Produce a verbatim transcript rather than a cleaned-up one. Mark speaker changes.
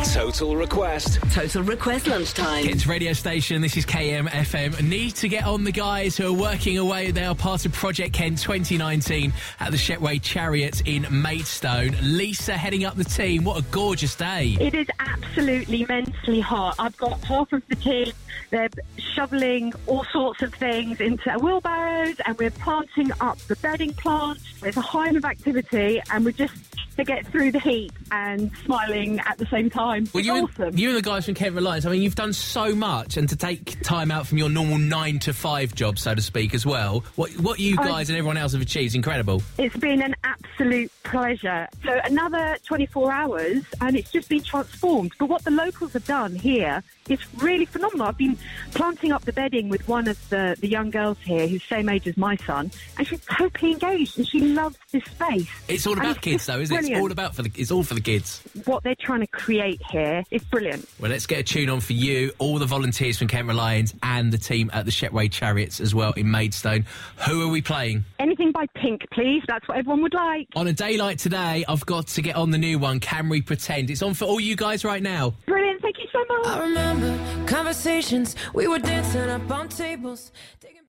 Speaker 1: Total Request.
Speaker 2: Total Request lunchtime.
Speaker 3: It's radio station. This is K M F M. Need to get on the guys who are working away. They are part of Project Kent twenty nineteen at the Shetway Chariots in Maidstone. Lisa heading up the team. What a gorgeous day.
Speaker 4: It is absolutely immensely hot. I've got half of the team. They're shoveling all sorts of things into wheelbarrows, and we're planting up the bedding plants. There's a hive of activity, and we're just to get through the heat and smiling at the same time.
Speaker 3: Well,
Speaker 4: it's
Speaker 3: you,
Speaker 4: awesome.
Speaker 3: And, you and the guys from Kent Reliance, I mean, you've done so much, and to take time out from your normal nine to five job, so to speak, as well. What what you guys um, and everyone else have achieved is incredible.
Speaker 4: It's been an absolute pleasure. So another twenty-four hours, and it's just been transformed. But what the locals have done here is really phenomenal. I've been planting up the bedding with one of the, the young girls here, who's same age as my son, and she's totally engaged, and she loves this space.
Speaker 3: It's all about kids, though, isn't it? It's all about for the. It's all for the kids.
Speaker 4: What they're trying to create here is brilliant.
Speaker 3: Well, let's get a tune on for you, all the volunteers from Kent Reliance and the team at the Shetway Chariots as well in Maidstone. Who are we playing?
Speaker 4: Anything by Pink, please. That's what everyone would like.
Speaker 3: On a day like today, I've got to get on the new one, Can We Pretend? It's on for all you guys right now.
Speaker 4: Brilliant, thank you so much.
Speaker 5: I remember conversations, we were dancing up on tables.